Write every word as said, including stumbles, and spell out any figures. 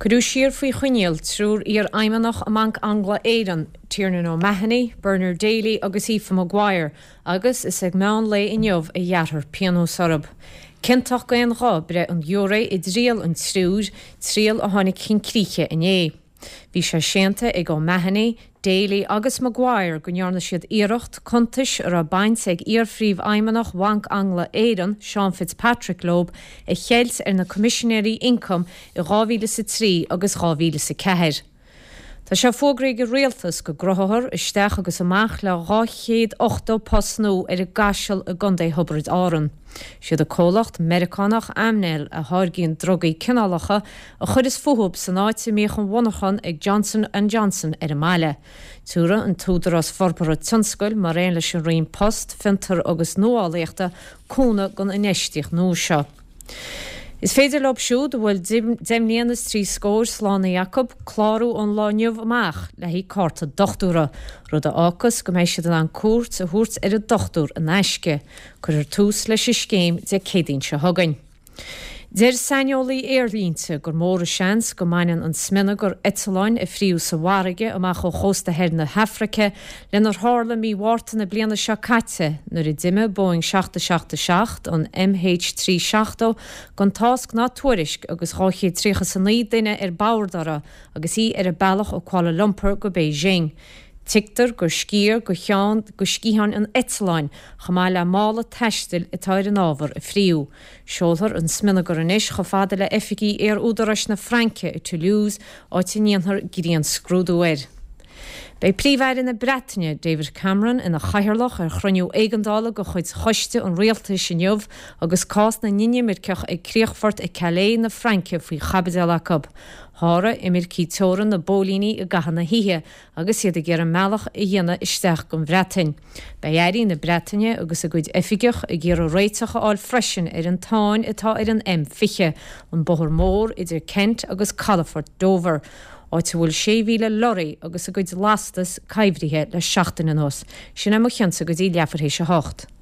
Codú siar faoi chuineal trúr ar aimeanach amach Angla éireann Tiernan O'Mahony, Bernard Daly agus Aoife Maguire, agus is ag meán le inniuh a dhearthar piano sorab. Cintach go an rá bre an Eora i dríal an trúr, tríal a tháinig chin críche in é. Bhí sé séanta ag O'Mahony, Daly agus Maguire go nearna siad iirecht contais ar a baint ag iarfríomh aimeanach Banc Angla éireann Sean Fitzpatrick Loeb i chéilt ar na Commissionary Income i two thousand three agus two thousand four. Tá sé fógraí go réaltas go groththar isteach agus amach le two hundred eighty pasnú ar a gaisial a Gundé Hubbard áran. Siad a cólacht Americanach amnéil a thárgaíonn drogaí cineálacha a chud is futhúb san áit sa míochan bhonachan ag Johnson and Johnson ar a maile. Túra an túdar as forbara tionscoil mar réon leis an rion post, fintar agus nóálaíochta cúna gon inéisteach nó seo. Is féidir lob siúd bhfuil deimlíonas trí scóir Slána Jacob chlárú an láinneamh amach le hí carta dochtúra, rud a ácas go mééis siad an cuairt a thuairt ar a dochtúr an eisce, chur ar tús leis is céim de cédaoin se thugainn. Deir sainiolaí airlínte gur mór a seans go mainan an smina gur Eteláin i phríú sa bharige amach ó chósta heir na Hafraice lenar hála mí bhharta na bliana seo caite nuair i dime Boeing seven seventy-seven an M H three seventy gon tasc ná tuairisc agus ráchiad trícha san ní duine ar báardara agus í ar a bailach ó Kuala Lumpur go Beijing. Tictar gur scír go cheán go scíhan an Eteláin chamá le mála teistil i táir an ábhar a phríú. Seoltar an smina gur anis go fada le efficí ar údaras na Franke i Toulouse áit níonthar gíríon scrúdú air. Bei príomhhair na Bretagne, David Cameron ina chaithirlach ar chroniú éigeandála go chuid choiste an réalta sin jobh agus cás na nine mirceach ag críochfort i Calais na Franke faoi Chabad el Acab. Hára imir cí teoran na bólíní i gahanna hithe agus iad a ggéar an mealach i dhéana isteach gon Bretain. Bei éirí na Bretagne agus a gcuid effigeach i ggéar ó réiteach áil freisin ar an táin atá ar an M fiche an bothar mór idir Kent agus Calafort Dover. Áit bhfuil sé mhíle loraí agus a gcuid lastas caibhrithe le seachtain an os. Sin am cheansa go dtí leafarthééis a hocht.